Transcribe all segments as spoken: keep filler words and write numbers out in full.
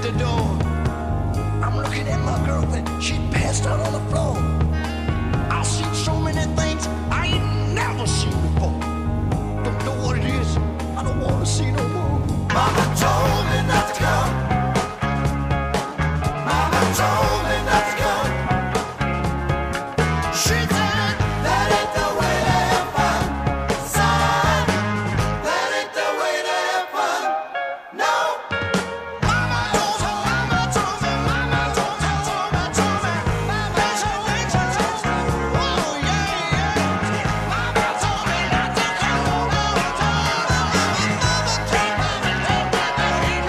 the door. I'm looking at my girlfriend, she passed out on the floor. I've seen so many things I ain't never seen before. Don't know what it is, I don't wanna see no more. Mama told me not to come. Mama told me not to come. She said that ain't the way to have fun. Son, that ain't the way to have fun. No. Mama told me, mama told me, mama told me, told me, told me. Mama told me, told me, told me. Oh yeah, yeah. Mama told me not to come. Mama told me, mama told me, mama told me.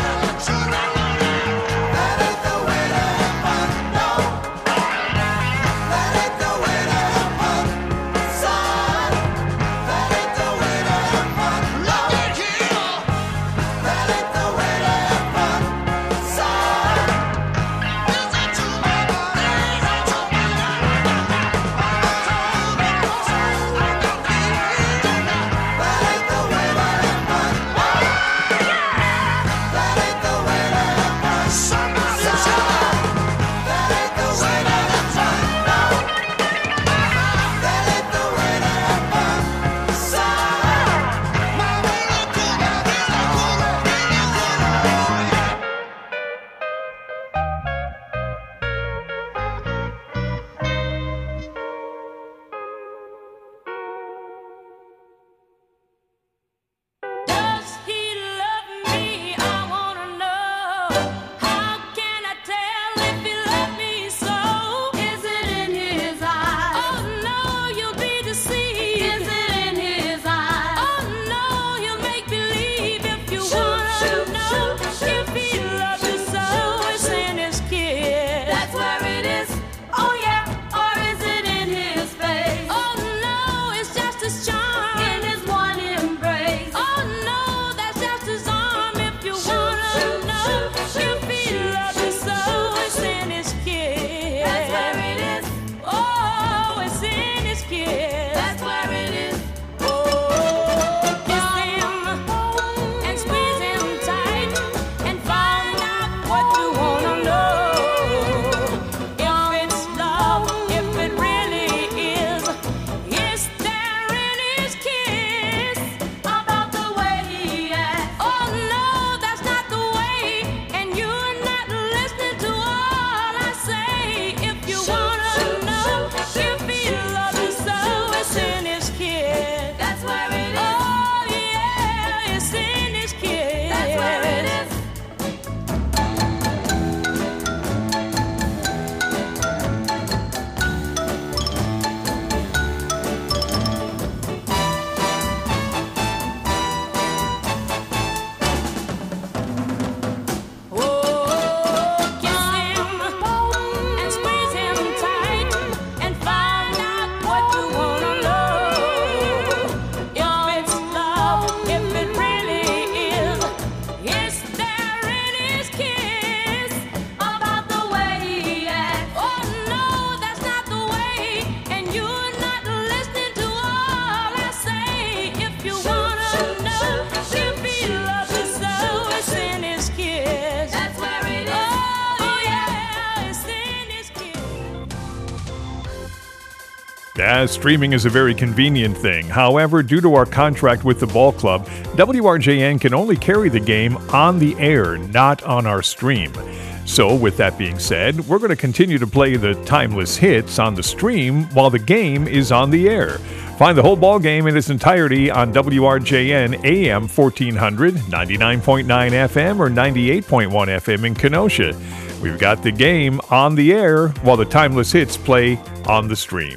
Yeah, streaming is a very convenient thing. However, due to our contract with the ball club, W R J N can only carry the game on the air, not on our stream. So, with that being said, we're going to continue to play the timeless hits on the stream while the game is on the air. Find the whole ball game in its entirety on W R J N A M fourteen hundred, ninety-nine point nine F M or ninety-eight point one F M in Kenosha. We've got the game on the air while the timeless hits play on the stream.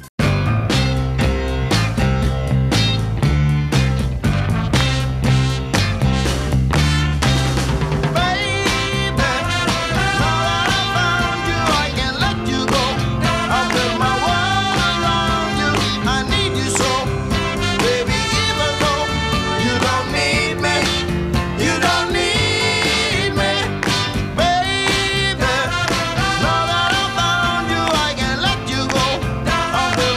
Baby, now that I found you, I can't let you go.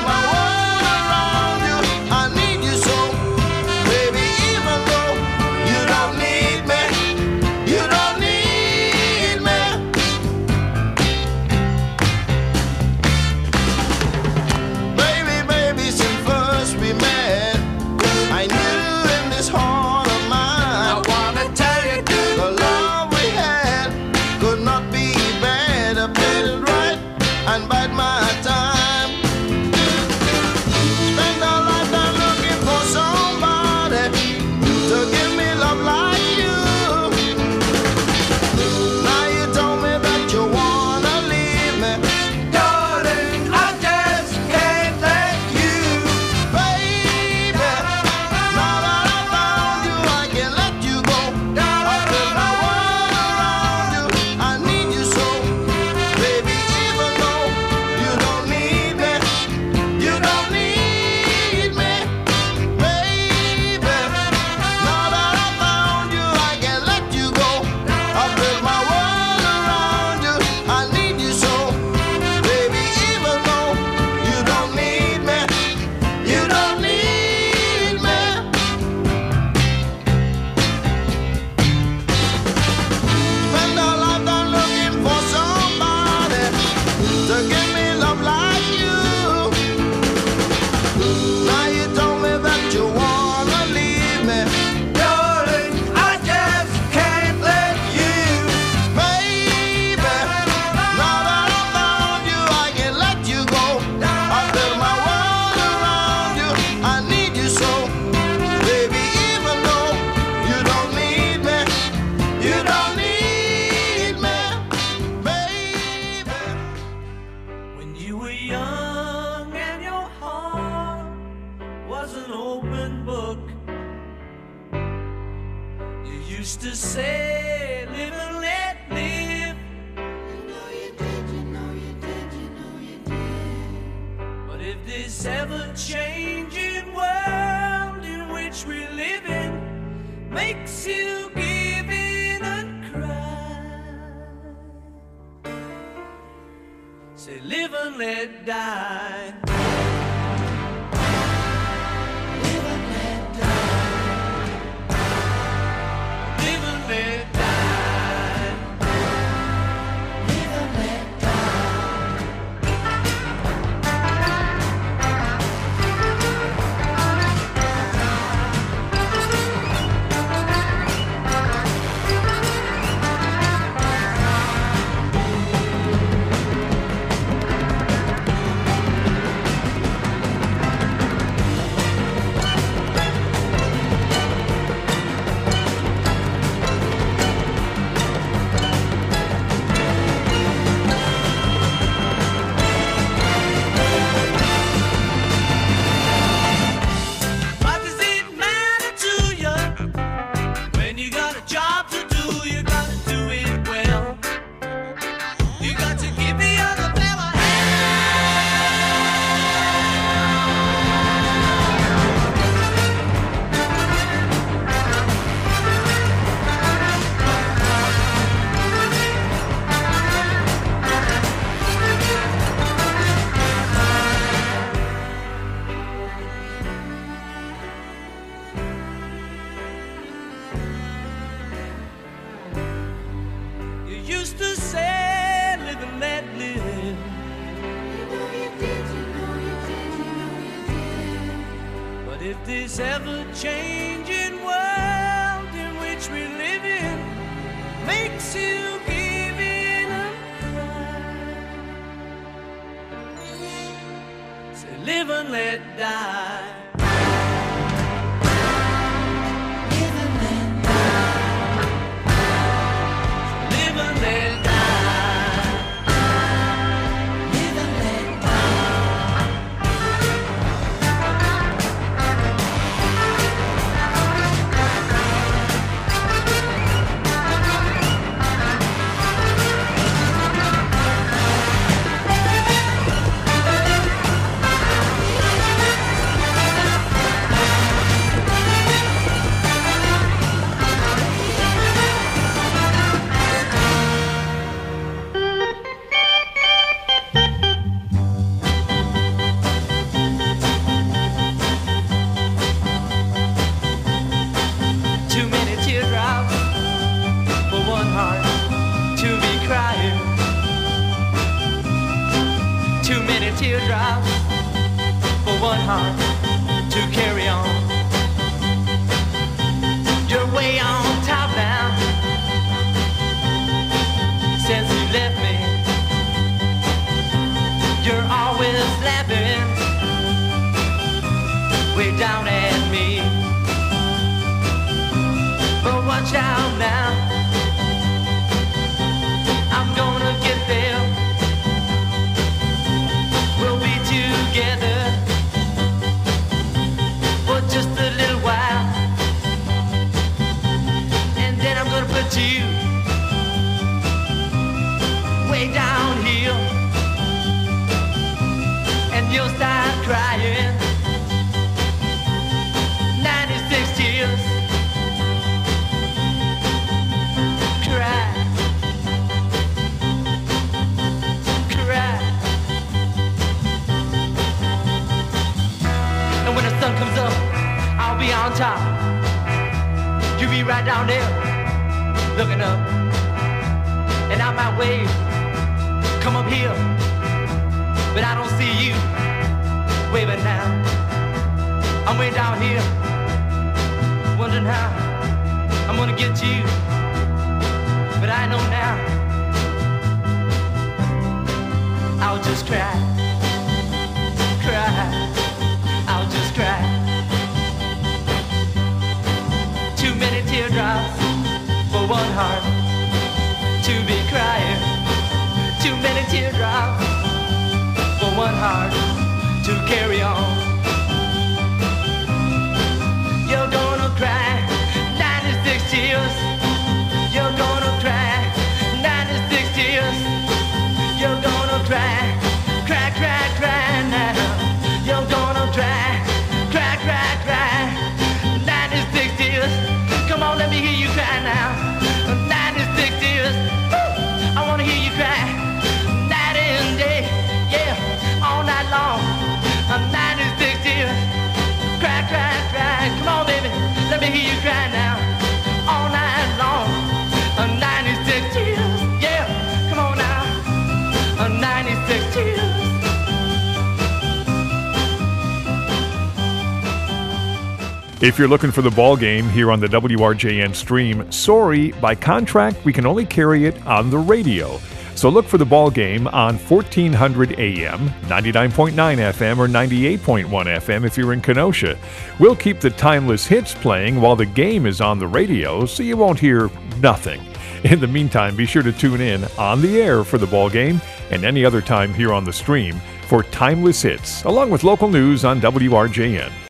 young and your heart was an open book. You used to say, live and let live. You know you did, you know you did, you know you did. But if this ever-changing world in which we live in makes you give in and cry, say live and let die. Live and let die. Live and let die. Live and let What does it matter to you when you got a job to do? You gotta do it well. You got to give the other fella You used to say, live and let live. You know you did, you know you did, you know you did. But if this ever-changing world in which we live in makes you give in and cry, say live and let die. Live and let die. Live and let die. Live and let die. Too many teardrops for one heart to be crying. Too many teardrops for one heart to carry on. You're way on top now since you left me. You're always laughing way down at me. But watch out now, I'm gonna get there. We'll be together for just a little while, and then I'm gonna put you way down here, and you'll start crying. ninety-six tears. Cry, cry. And when the sun comes up, I'll be on top. You be right down there, looking up. And I might wave, come up here, but I don't see you waving now. I'm way down here, wondering how I'm gonna get you. But I know now, I'll just cry, cry, I'll just cry. Too many teardrops for one heart to be crying. Too many teardrops for one hard to carry on. You're gonna cry ninety-six tears. You're gonna cry ninety-six tears. You're gonna cry, cry, cry, cry now. You're gonna cry, cry, cry, cry ninety-six tears. Come on, let me hear you cry now. ninety-six tears. Woo! I wanna hear you cry night and day, yeah, all night long. ninety-six tears. Cry, cry, cry. Come on, baby, let me hear you cry now. All night long. ninety-six tears. Yeah, come on now. ninety-six tears. If you're looking for the ball game here on the W R J N stream, sorry, by contract, we can only carry it on the radio. So look for the ball game on fourteen hundred A M, ninety-nine point nine F M, or ninety-eight point one F M if you're in Kenosha. We'll keep the timeless hits playing while the game is on the radio, so you won't hear nothing. In the meantime, be sure to tune in on the air for the ball game and any other time here on the stream for timeless hits, along with local news on W R J N.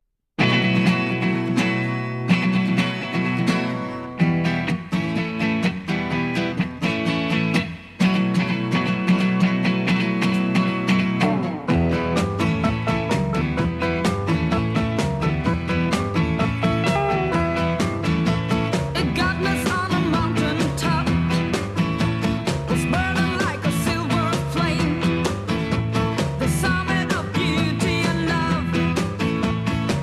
Summit of beauty and love.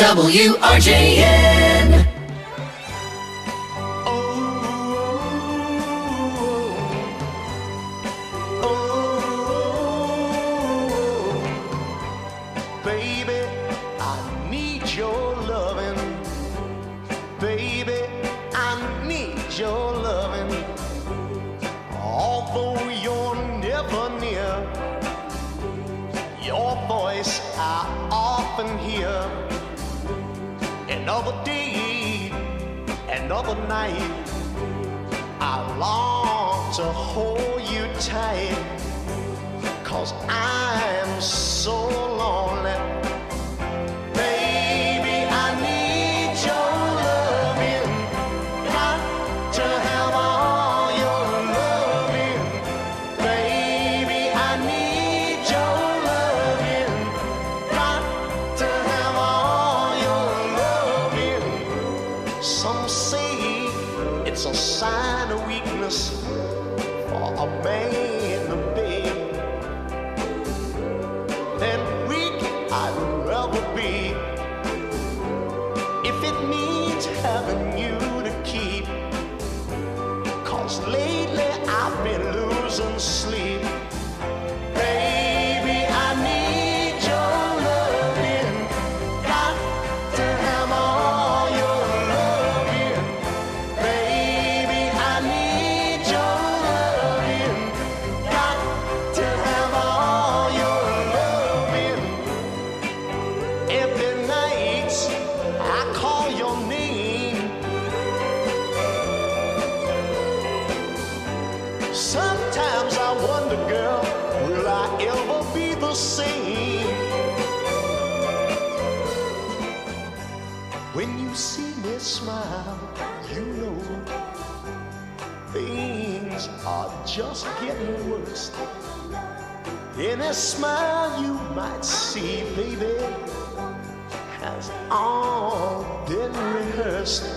W R J N. Baby, I need your loving. Baby, I need your loving. Although you're never near, your voice I often hear. Another day, another night, I long to hold you tight. 'Cause I'm so lonely. Baby, I need your loving. Got to have all your loving. Baby, I need your loving. Got to have all your loving. Some say it's a sign of weakness for a man to beg. Then weak I'd rather be if it means having you to keep. 'Cause lately I've been losing sleep. Baby, I need your loving. Got to have all your loving. Baby, I need your loving. Got to have all your loving. Every night I call your name. Sometimes I wonder, girl, will I ever be the same? When you see me smile, you know things are just getting worse. Any smile you might see, baby, has all been rehearsed.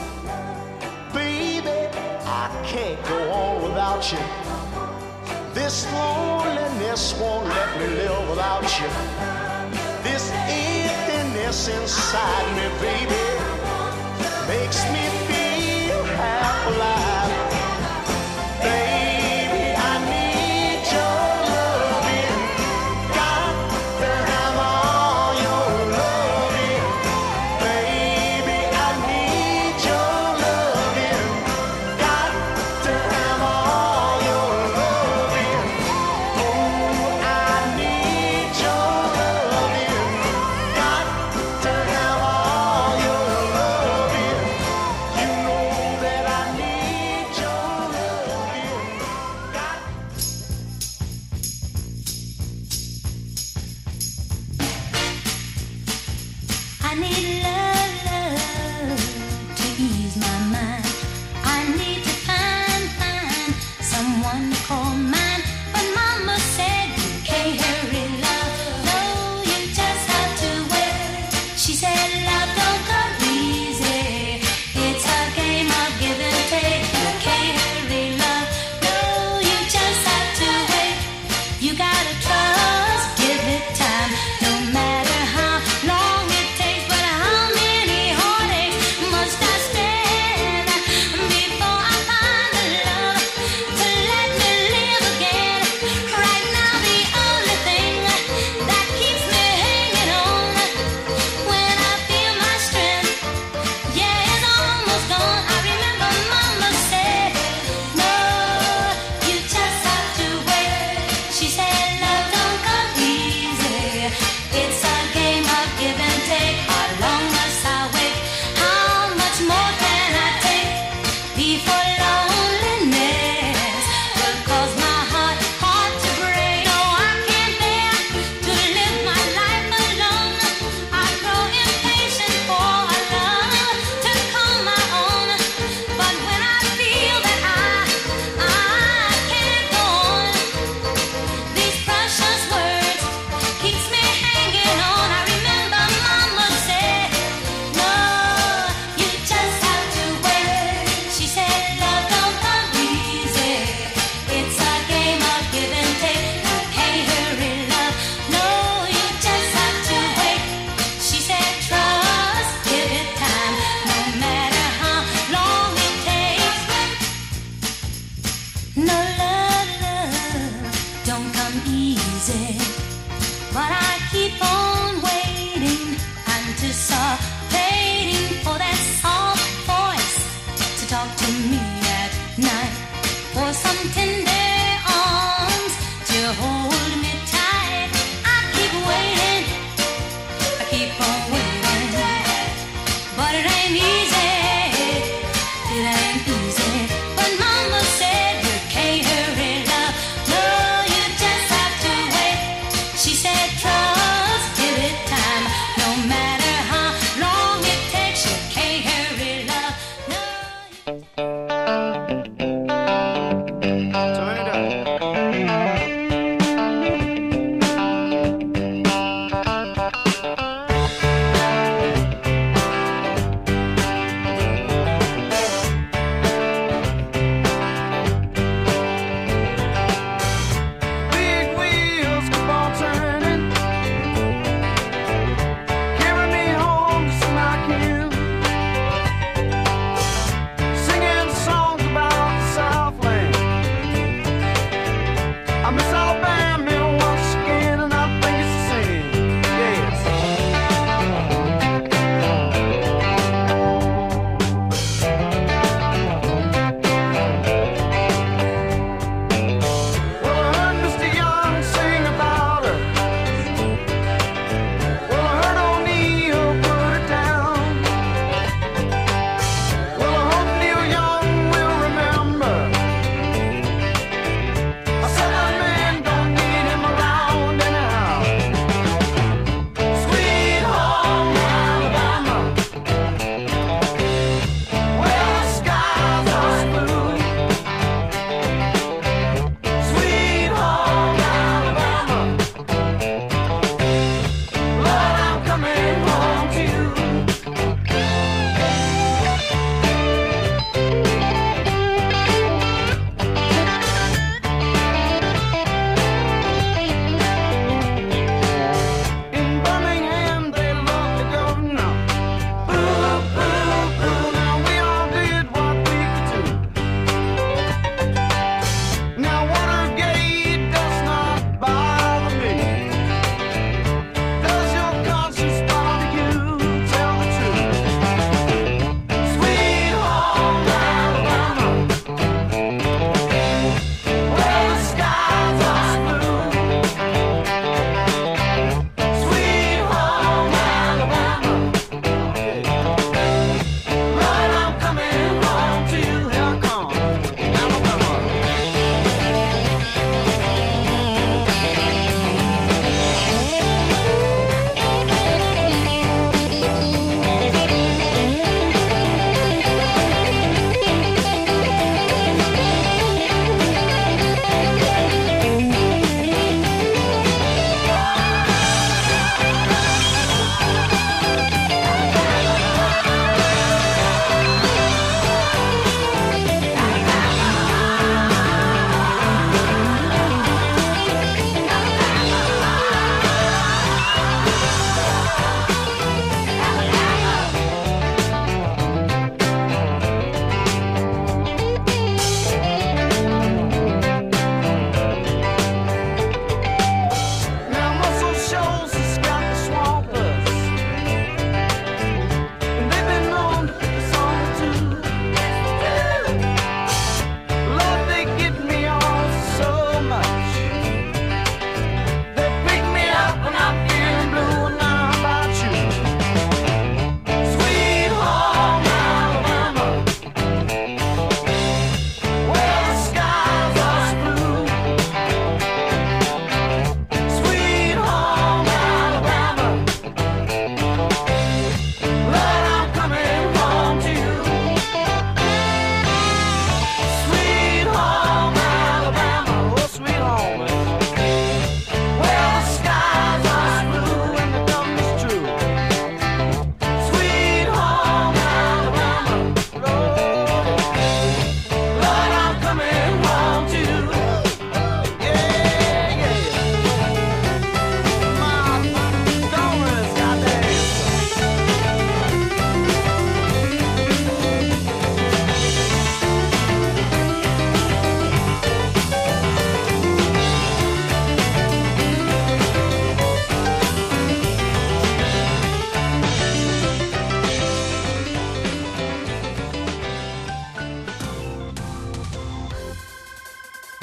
Baby, I can't go on without you. This loneliness won't let me live without you. This emptiness inside me, baby, makes me feel half alive. Baby, I need your loving. Got to have all your loving. Baby, I need your loving. Got to have all your loving. Oh, I need your loving. Got to have all your loving.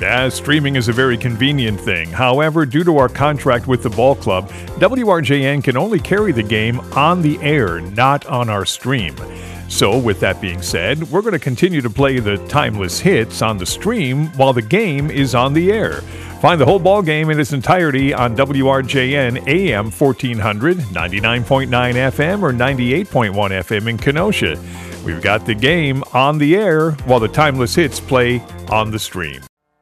Yeah, streaming is a very convenient thing. However, due to our contract with the ball club, W R J N can only carry the game on the air, not on our stream. So, with that being said, we're going to continue to play the timeless hits on the stream while the game is on the air. Find the whole ball game in its entirety on W R J N A M fourteen hundred, ninety-nine point nine F M, or ninety-eight point one F M in Kenosha. We've got the game on the air while the timeless hits play on the stream.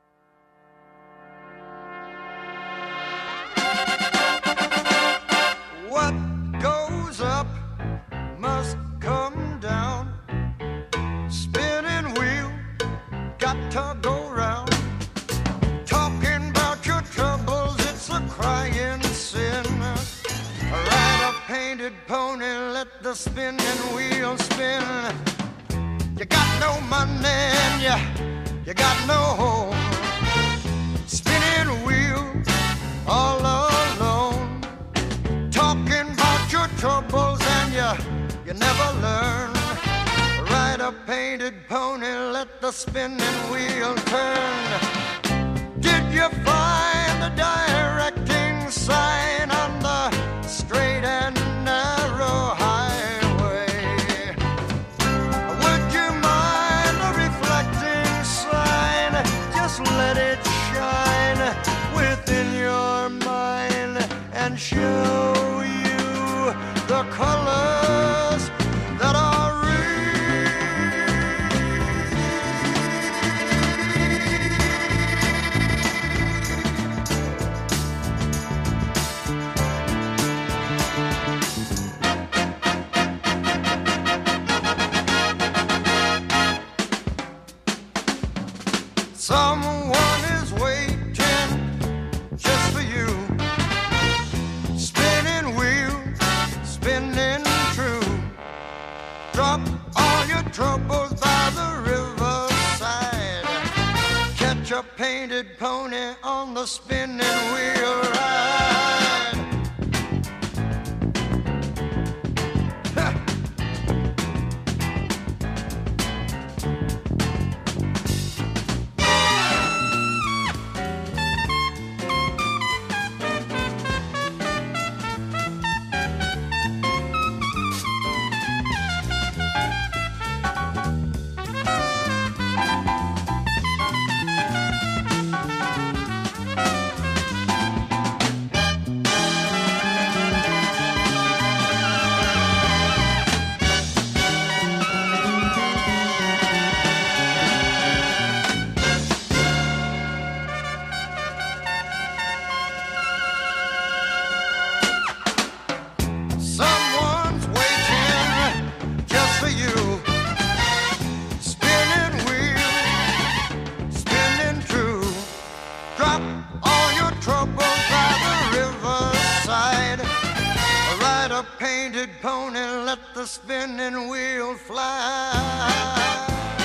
What goes up must come down. Spinning wheel, got to go round. Talking about your troubles, it's a crying sin. Ride a painted pony, let the spinning wheel spin. You got no money and you, you got no home. Spinning wheel, all alone. Talking about your troubles and you, you never learn. Ride a painted pony, let the spinning wheel turn. Did you find the directing sign on the straight and narrow highway? Would you mind a reflecting sign? Just let it shine within your mind and show you the colors that are real. Someone is waiting just for you. Spinning wheel, spinning true. Drop all your troubles by the riverside. Catch a painted pony on the spinning wheel ride. Ha! Someone's waiting just for you. Spinning wheel, spinning true. Drop all your troubles by the riverside. Ride a painted pony, let the spinning wheel fly.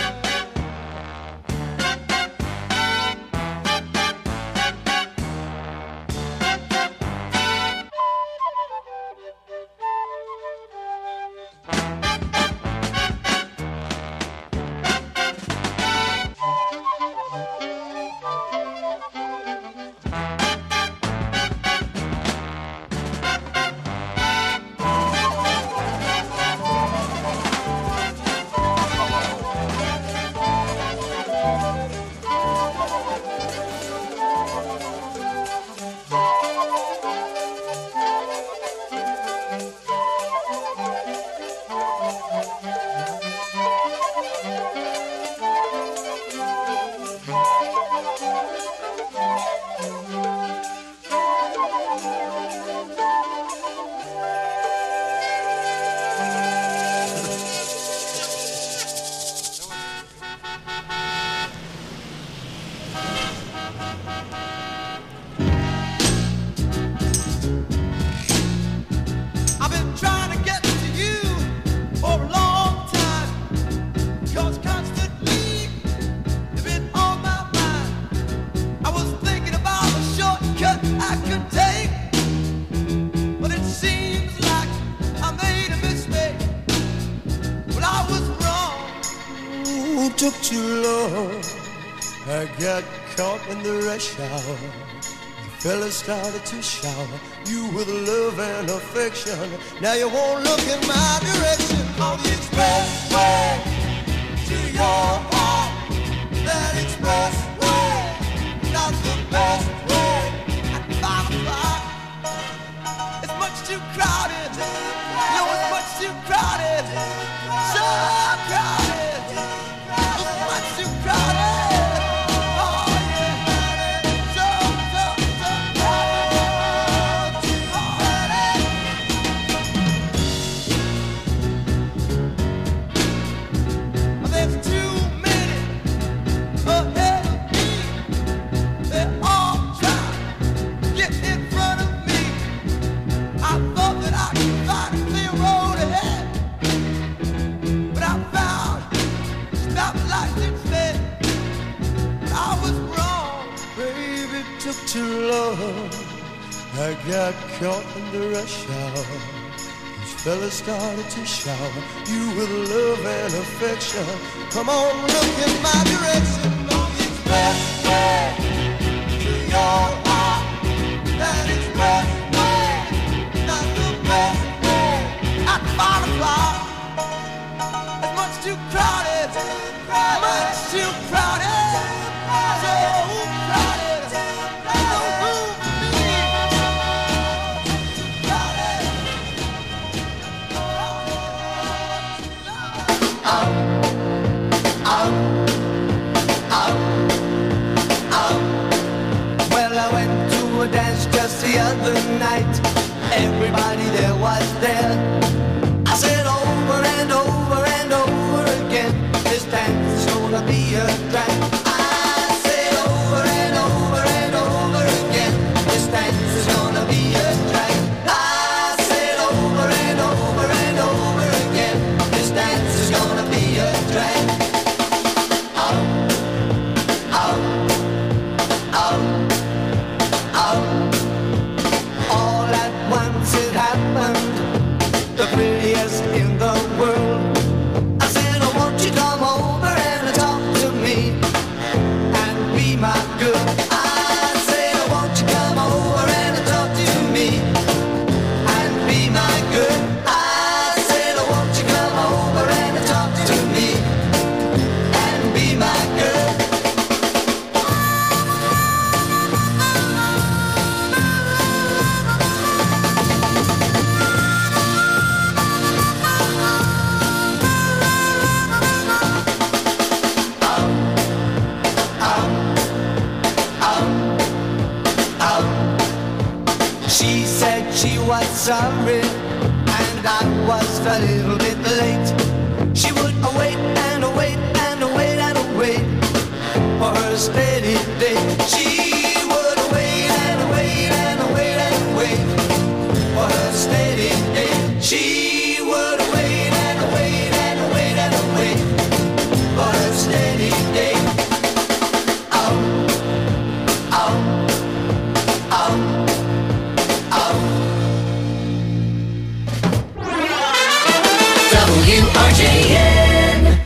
I've been trying to get to you for a long time, 'cause constantly you've been on my mind. I was thinking about a shortcut I could take, but it seems like I made a mistake. But I was wrong. Ooh, took too long. I got caught in the rush hour. The fellas started to shower you with love and affection. Now you won't look in my direction. On the expressway to your heart. That expressway, not the best way. At five o'clock, it's much too crowded. No, it's much too crowded. So crowded. It's much too crowded. Oh yeah, so so so crowded. Too crowded. There's too many ahead of me. They all try to get in front of me. I thought that I could find a clear road ahead, but I found stoplights instead. But I was wrong, baby, it took too long. I got caught in the rush hour. These fellas started to shower you with love and affection. Come on, look in my direction. On the expressway to your heart. That expressway, not the best way. At five o'clock, it's much too crowded. Much too crowded. So crowded. No room for me. Crowded. Well, I went to a dance just the other night. Everybody there was there. I said over and over and over again, this dance is gonna be a drag. I said over and over and over again, this dance is gonna be a drag. I said over and over and over again, this dance is gonna be a drag. Oh, oh, oh, oh. All at once it happened, the prettiest in the world. I said, oh, won't you come over and talk to me and be my girl? I said, oh, won't you come over and talk to me and be my girl? I said, oh, won't you come over and talk to me and be my girl? She said she was sorry, and I was a little bit late. She would await and await and await and await for her steady day. She would await and await and await and wait for her steady day. She would await and await and await and wait for her steady day. Oh, oh, oh. W R J N.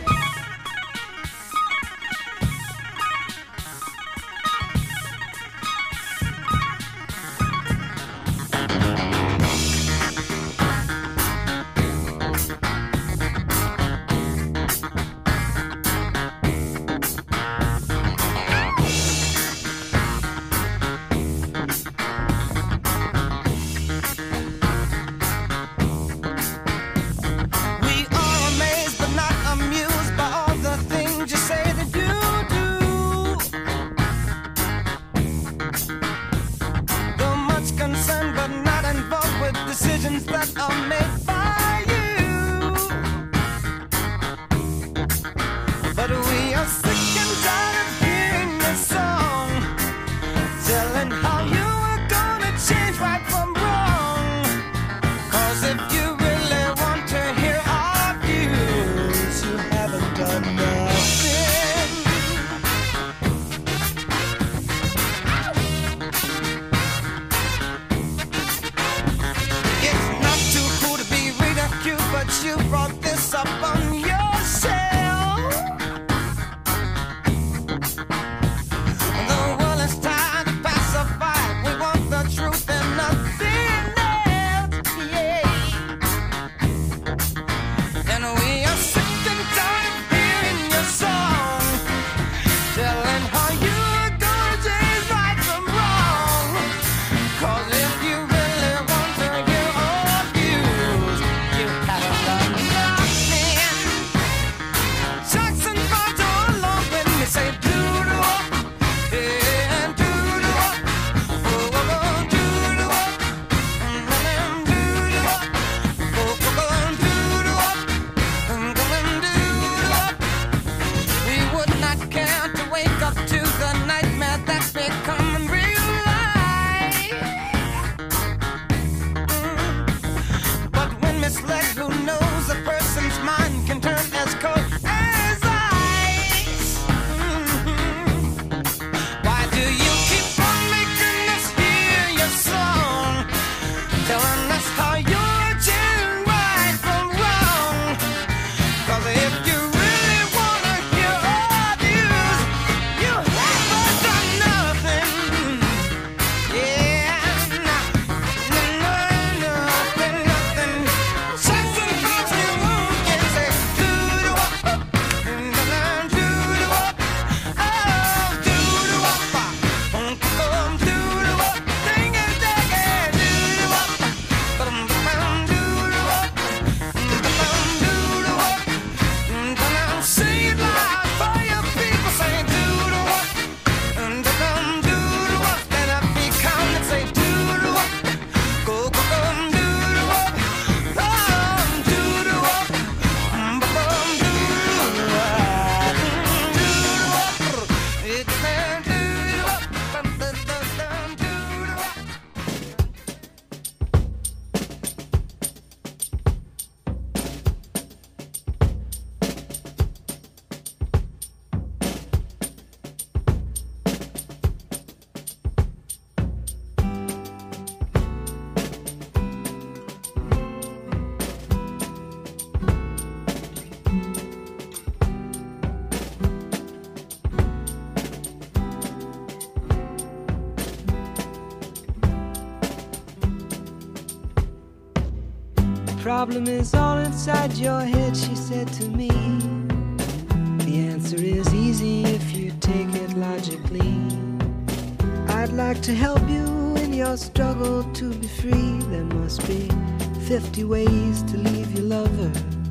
problem is all inside your head, she said to me. The answer is easy if you take it logically. I'd like to help you in your struggle to be free. There must be fifty ways to leave your lover.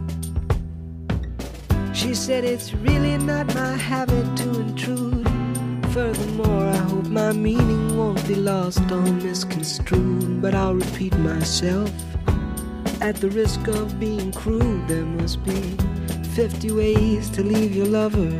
She said it's really not my habit to intrude. Furthermore, I hope my meaning won't be lost or misconstrued. But I'll repeat myself at the risk of being crude. There must be fifty ways to leave your lover.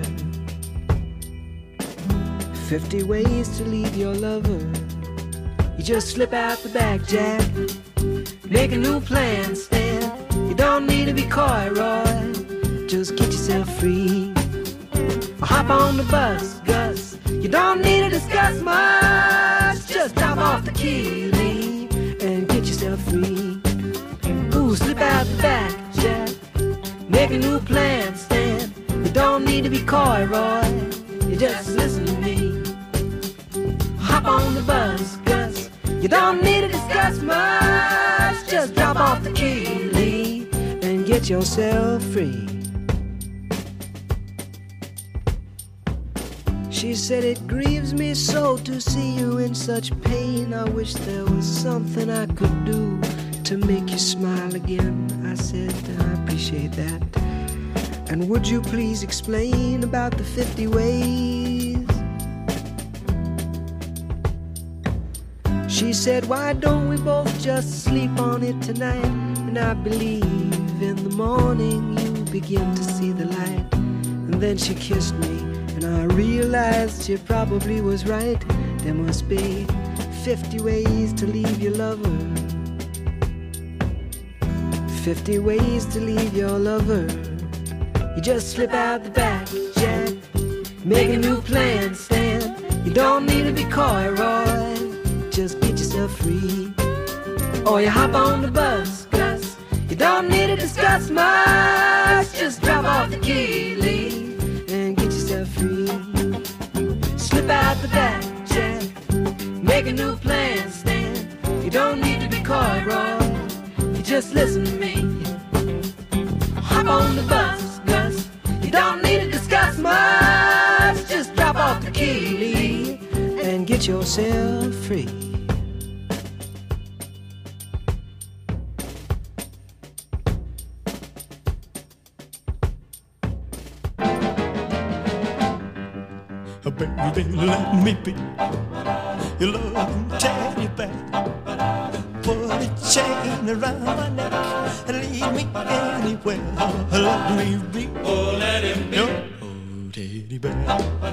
Fifty ways to leave your lover. You just slip out the back, Jack. Make a new plan, Stan. You don't need to be coy, Roy. Just get yourself free. Or hop on the bus, Gus. You don't need to discuss much. Just drop off the key, Lee, and get yourself free. Ooh, slip out the back, Jack. Make a new plan, Stan. You don't need to be coy, Roy. You just listen to me. Hop on the bus, Gus. You don't need to discuss much. Just drop off the key, Lee, and get yourself free. She said it grieves me so to see you in such pain. I wish there was something I could do to make you smile again. I said I appreciate that. And would you please explain about the fifty ways? She said, why don't we both just sleep on it tonight? And I believe in the morning you begin to see the light. And then she kissed me, and I realized she probably was right. There must be fifty ways to leave your lover. Fifty ways to leave your lover. You just slip out the back, Jack. Make a new plan, Stan. You don't need to be coy, Roy. Just get yourself free. Or you hop on the bus, Gus. You don't need to discuss much. Just drop off the key, Lee, and get yourself free. Slip out the back, Jack. Make a new plan, Stan. You don't need to be coy, Roy. You just listen to me. Hop on the bus, Gus. You don't need to discuss much. Just drop off the key, Lee, and get yourself free. Baby, let me be your loving teddy bear. Put a chain around my neck and lead me anywhere. Let me be, oh, let him be your oh, teddy bear.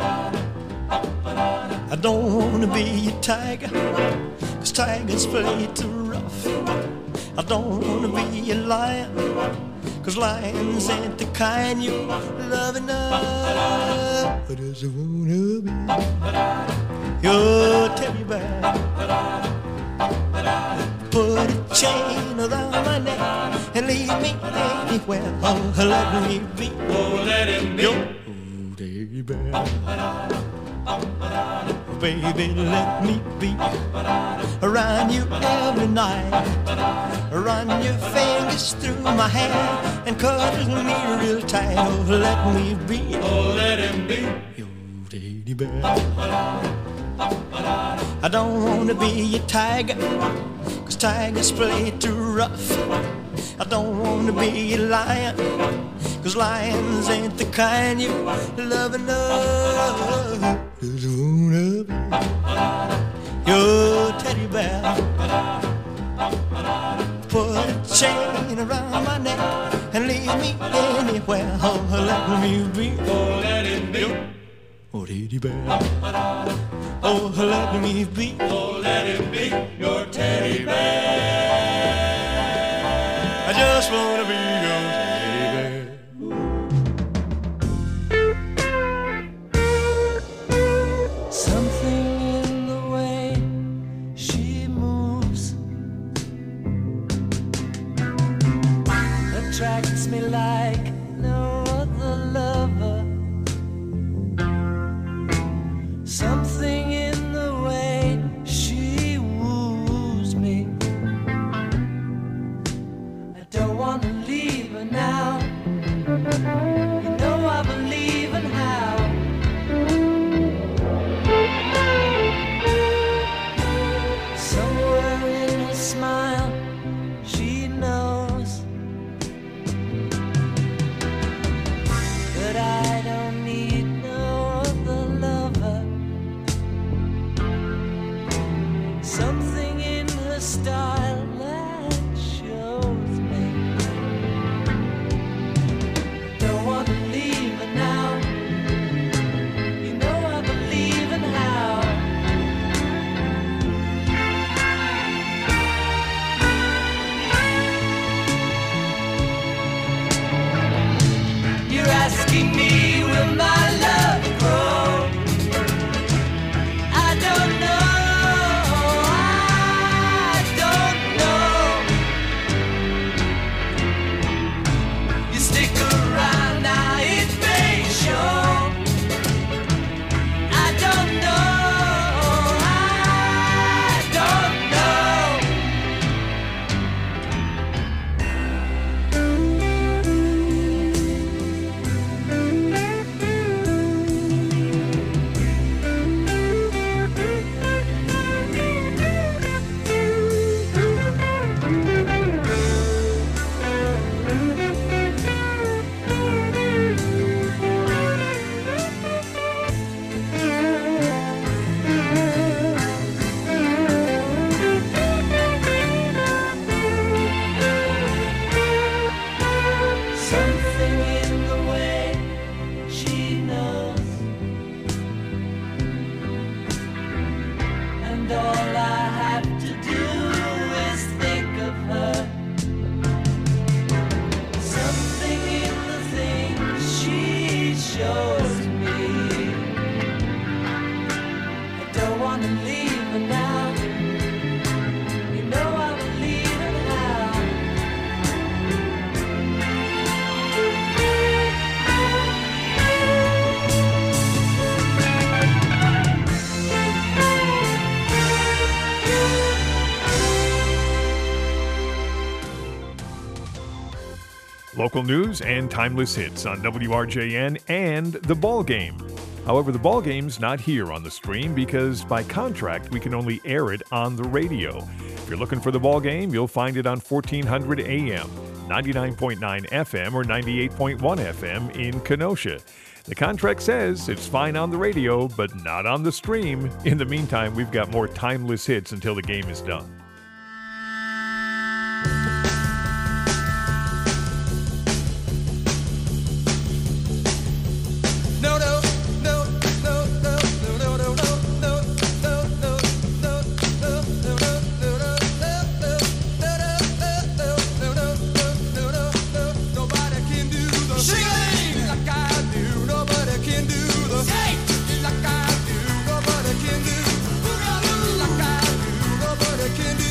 I don't wanna be a tiger, 'cause tigers play too rough. I don't wanna be a lion, 'cause lions ain't the kind you love enough. I just wanna be your teddy bear. Put a chain around my neck and lead me anywhere. Oh, let me be, oh, let him be your oh, teddy bear. Baby, let me be around you every night. Run your fingers through my hair and cuddle me real tight. Oh, let me be, oh, let him be your teddy bear. I don't wanna be a tiger, 'cause tigers play too rough. I don't wanna be a lion, 'cause lions ain't the kind you love enough. Just wanna be your teddy bear. Put a chain around my neck and lead me anywhere. Oh, let me be, oh, let him be your oh, teddy bear. Oh, let me be, oh, let him be your teddy bear. I just wanna be your teddy bear. Something in the way she moves attracts me like no other lover. Something in the way she woos me local news and timeless hits on W R J N and The Ball Game. However, The Ball Game's not here on the stream because by contract we can only air it on the radio. If you're looking for The Ball Game, you'll find it on fourteen hundred A M, ninety-nine point nine F M, or ninety-eight point one F M in Kenosha. The contract says it's fine on the radio, but not on the stream. In the meantime, we've got more timeless hits until the game is done. No, no, no, no, no, no, no, no, no, no, no, no, no, no, no, nobody can do the sing like I do. Nobody can do the skate like I do. Nobody can do like I do. Nobody can do.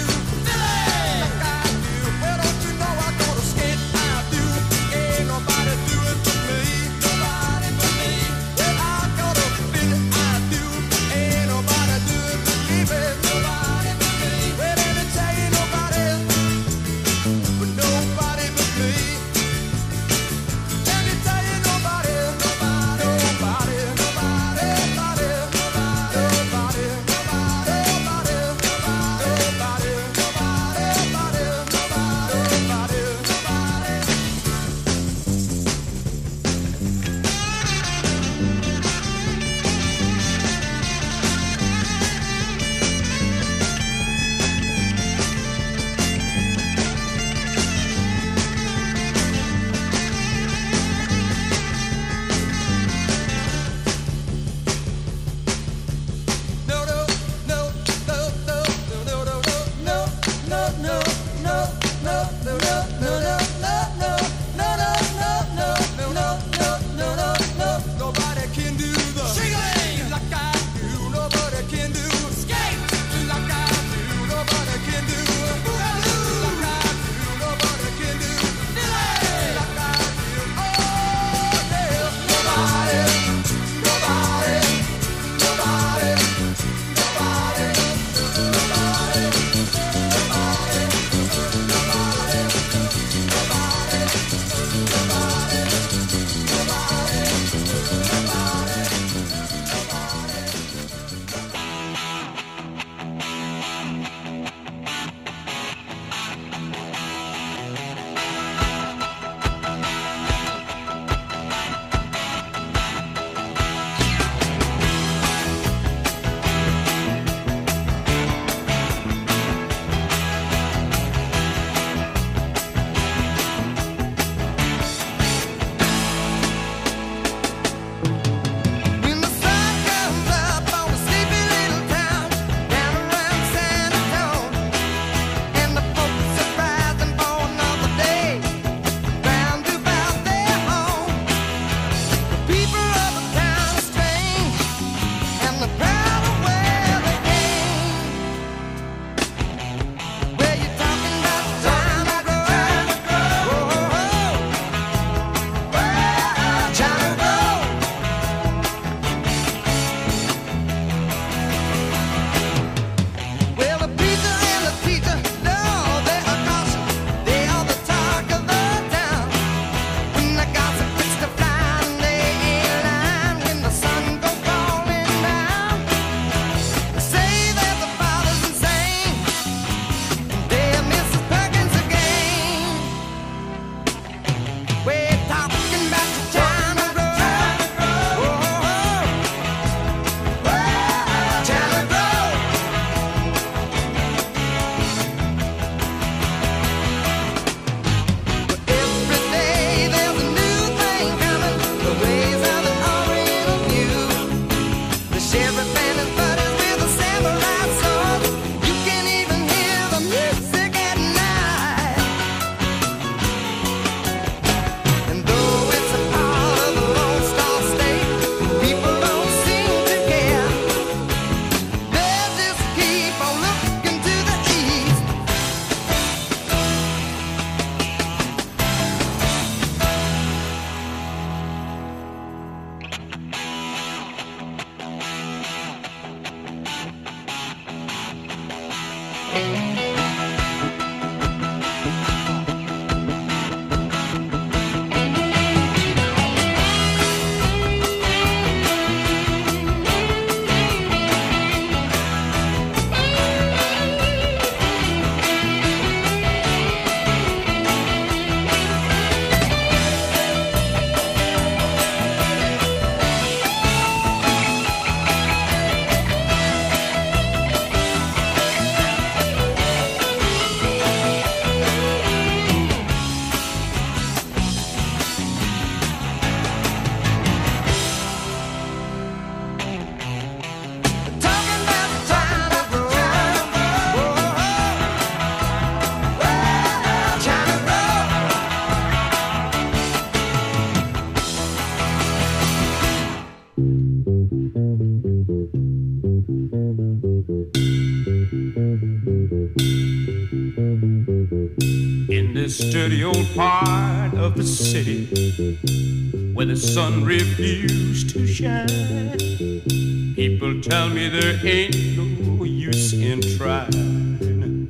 dirty old part of the city where the sun refused to shine. People tell me there ain't no use in trying.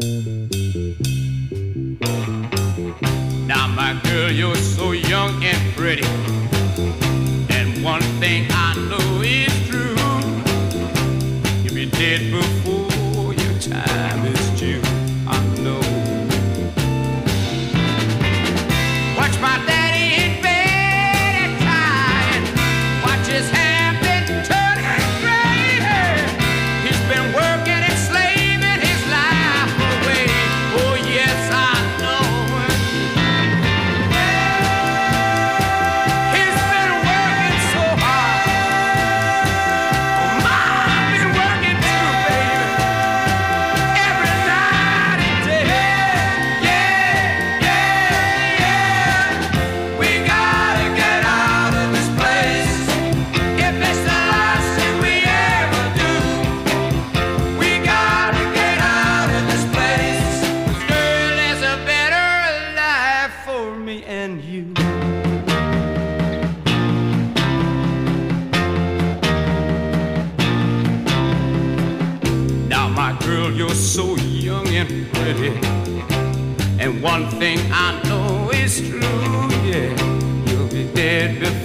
Now, my girl, you're so young and pretty, and one thing I know is true: you'll be dead before your time is due. I know. Watch my daddy in bed at night. Watch his hair been turning gray. He's been working and slaving his life away. Oh yes, I know. He's been working so hard. Mom been working too, baby. Every night and day. Yeah, yeah, yeah. We gotta get out of this place. If it's the last thing we ever do, we gotta get out of this place. 'Cause girl, there's a better life for me and you. Now, my girl, you're so young and pretty, and one thing I know is true, yeah, you'll be dead before